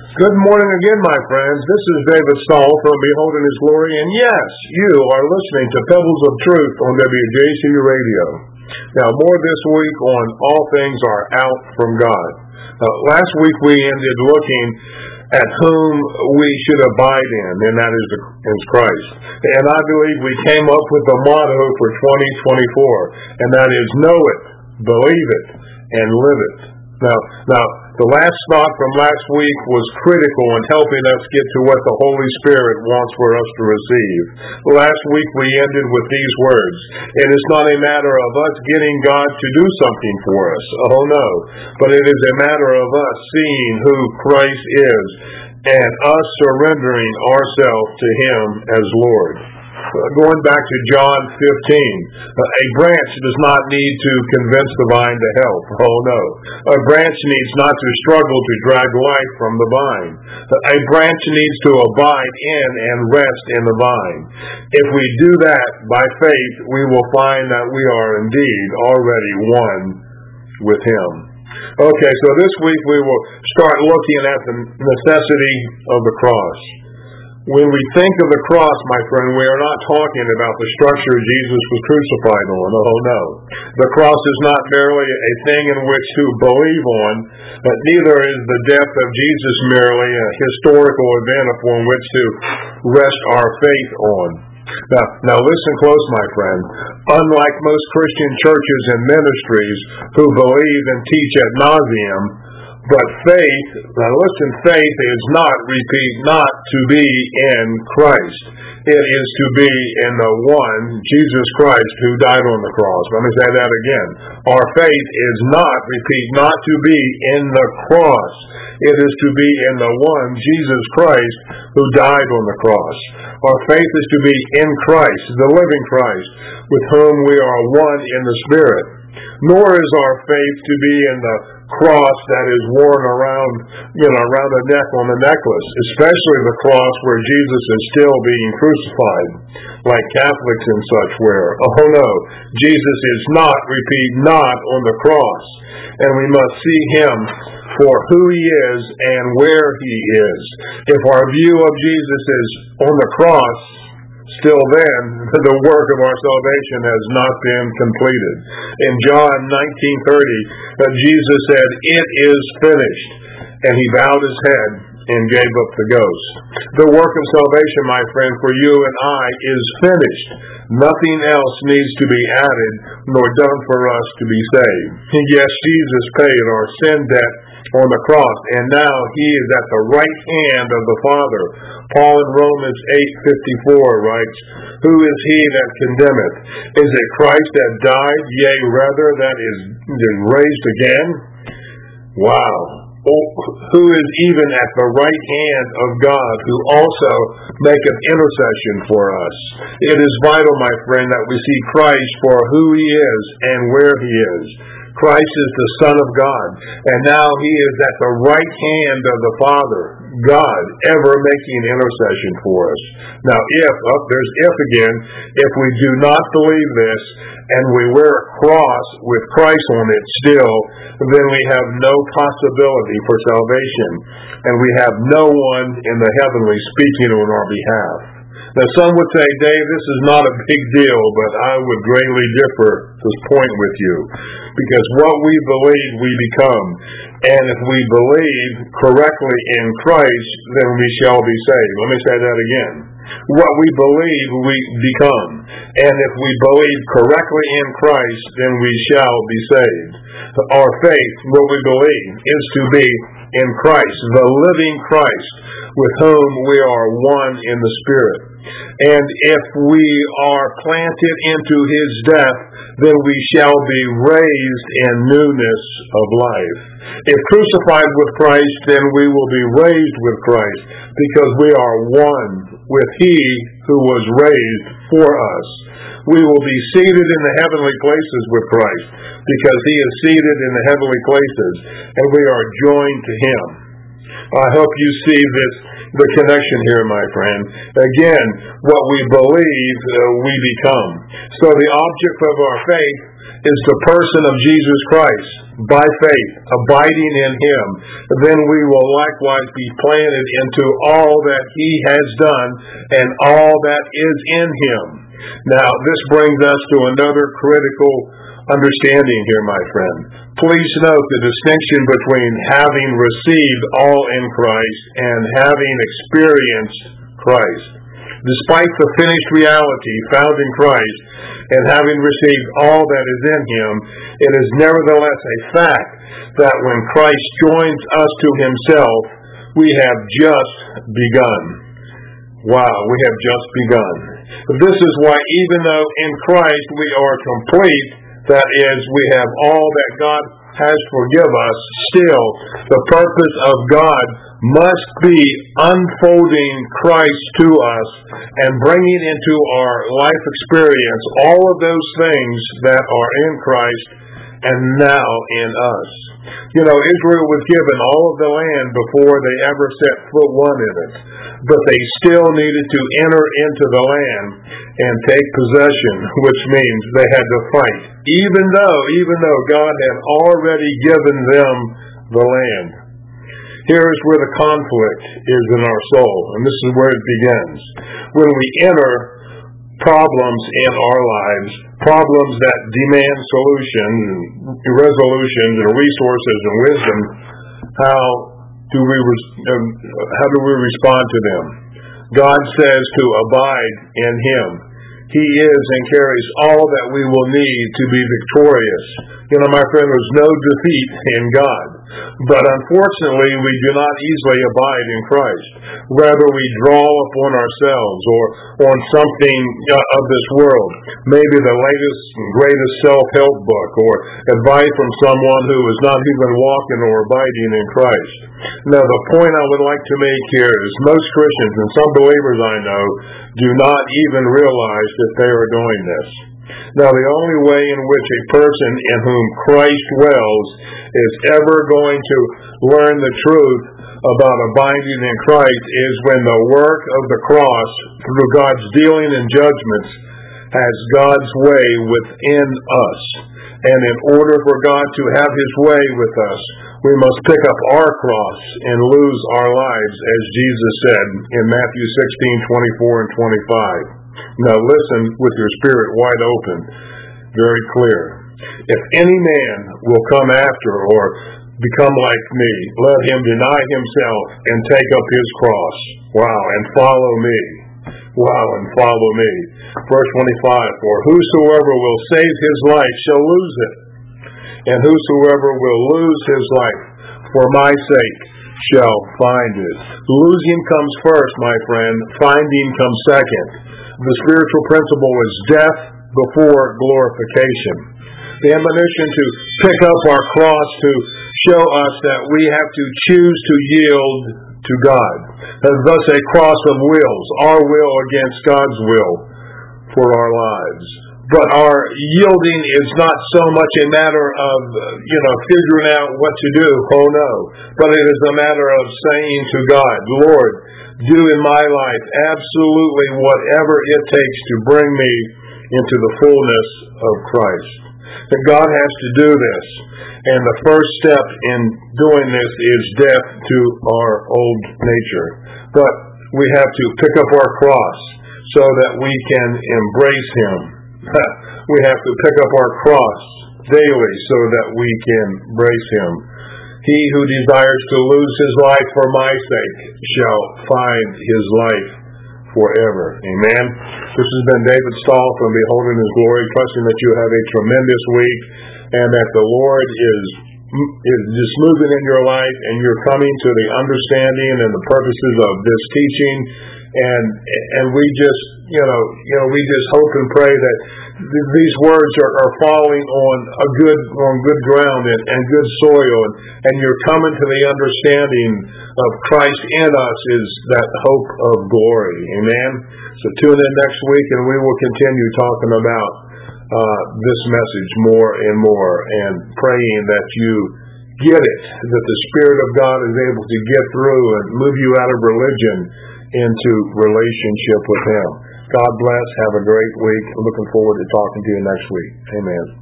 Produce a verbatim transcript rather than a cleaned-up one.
Good morning again, my friends. This is David Stahl from Beholding His Glory, and yes, you are listening to Pebbles of Truth on W J C Radio. Now, more this week on All Things Are Out from God. Uh, last week we ended looking at whom we should abide in, and that is, is Christ. And I believe we came up with the motto for twenty twenty-four, and that is know it, believe it, and live it. Now, now, the last thought from last week was critical in helping us get to what the Holy Spirit wants for us to receive. Last week we ended with these words, "It is not a matter of us getting God to do something for us, oh no, but it is a matter of us seeing who Christ is and us surrendering ourselves to Him as Lord." Uh, going back to John fifteen, uh, a branch does not need to convince the vine to help. Oh no. A branch needs not to struggle to drag life from the vine. Uh, a branch needs to abide in and rest in the vine. If we do that by faith, we will find that we are indeed already one with Him. Okay, so this week we will start looking at the necessity of the cross. When we think of the cross, my friend, we are not talking about the structure Jesus was crucified on. Oh, no. The cross is not merely a thing in which to believe on, but neither is the death of Jesus merely a historical event upon which to rest our faith on. Now, now listen close, my friend. Unlike most Christian churches and ministries who believe and teach ad nauseum, but faith, now listen, faith is not, repeat, not to be in Christ. It is to be in the one, Jesus Christ, who died on the cross. Let me say that again. Our faith is not, repeat, not to be in the cross. It is to be in the one, Jesus Christ, who died on the cross. Our faith is to be in Christ, the living Christ, with whom we are one in the Spirit. Nor is our faith to be in the cross that is worn around, you know, around the neck on the necklace, especially the cross where Jesus is still being crucified, like Catholics and such wear. Oh no, Jesus is not, repeat, not on the cross, and we must see Him for who He is and where He is. If our view of Jesus is on the cross, still then, the work of our salvation has not been completed. In John nineteen thirty, uh, Jesus said, "It is finished," and He bowed His head and gave up the ghost. The work of salvation, my friend, for you and I is finished. Nothing else needs to be added nor done for us to be saved. And yes, Jesus paid our sin debt on the cross, and now He is at the right hand of the Father. Paul in Romans eight fifty-four writes, "Who is he that condemneth? Is it Christ that died, yea, rather that is raised again?" Wow. Oh, who is even at the right hand of God, who also maketh intercession for us. It is vital, my friend, that we see Christ for who He is and where He is. Christ is the Son of God, and now He is at the right hand of the Father, God, ever making intercession for us. Now, if, oh, there's if again, if we do not believe this, and we wear a cross with Christ on it still, then we have no possibility for salvation, and we have no one in the heavenly speaking on our behalf. Now, some would say, "Dave, this is not a big deal," but I would greatly differ this point with you, because what we believe, we become. And if we believe correctly in Christ, then we shall be saved. Let me say that again. What we believe, we become. And if we believe correctly in Christ, then we shall be saved. Our faith, what we believe, is to be in Christ, the living Christ, with whom we are one in the Spirit. And if we are planted into His death, then we shall be raised in newness of life. If crucified with Christ, then we will be raised with Christ, because we are one with He who was raised for us. We will be seated in the heavenly places with Christ, because He is seated in the heavenly places, and we are joined to Him. I hope you see this, the connection here, my friend. Again, what we believe, uh, we become. So the object of our faith is the person of Jesus Christ. by faith, abiding in Him, then we will likewise be planted into all that He has done and all that is in Him. Now, this brings us to another critical understanding here, my friend. Please note the distinction between having received all in Christ and having experienced Christ. Despite the finished reality found in Christ and having received all that is in Him, it is nevertheless a fact that when Christ joins us to Himself, we have just begun. Wow, we have just begun. This is why even though in Christ we are complete, that is, we have all that God has forgive us, still the purpose of God must be unfolding Christ to us and bringing into our life experience all of those things that are in Christ and now in us. You know, Israel was given all of the land before they ever set foot one in it, but they still needed to enter into the land and take possession, which means they had to fight, even though, even though God had already given them the land. Here is where the conflict is in our soul, and this is where it begins. When we enter problems in our lives, problems that demand solutions, and resolutions, and resources, and wisdom, how do we how do we respond to them? God says to abide in Him. He is and carries all that we will need to be victorious. You know, my friend, there's no defeat in God. But unfortunately, we do not easily abide in Christ. Rather, we draw upon ourselves or on something of this world, maybe the latest and greatest self-help book or advice from someone who is not even walking or abiding in Christ. Now, the point I would like to make here is most Christians and some believers I know do not even realize that they are doing this. Now, the only way in which a person in whom Christ dwells is ever going to learn the truth about abiding in Christ is when the work of the cross, through God's dealing and judgments, has God's way within us. And in order for God to have His way with us, we must pick up our cross and lose our lives, as Jesus said in Matthew sixteen, twenty-four and twenty-five. Now listen with your spirit wide open, very clear. If any man will come after or become like me, let him deny himself and take up his cross. Wow, and follow me. Wow, and follow me. Verse twenty-five, for whosoever will save his life shall lose it, and whosoever will lose his life for my sake shall find it. Losing comes first, my friend. Finding comes second. The spiritual principle is death before glorification. The admonition to pick up our cross to show us that we have to choose to yield to God. And thus a cross of wills, our will against God's will for our lives. But our yielding is not so much a matter of, you know, figuring out what to do. Oh no. But it is a matter of saying to God, Lord, do in my life absolutely whatever it takes to bring me into the fullness of Christ. And God has to do this. And the first step in doing this is death to our old nature. But we have to pick up our cross so that we can embrace Him. We have to pick up our cross daily so that we can embrace Him. He who desires to lose his life for my sake shall find his life forever. Amen. This has been David Stahl from Beholding His Glory, trusting that you have a tremendous week and that the Lord is is just moving in your life and you're coming to the understanding and the purposes of this teaching. And and we just, you know, you know, we just hope and pray that th- these words are, are falling on a good on good ground and, and good soil, and, and you're coming to the understanding of Christ in us is that hope of glory. Amen. So tune in next week, and we will continue talking about uh, this message more and more, and praying that you get it, that the Spirit of God is able to get through and move you out of religion into relationship with Him. God bless. Have a great week. Looking forward to talking to you next week. Amen.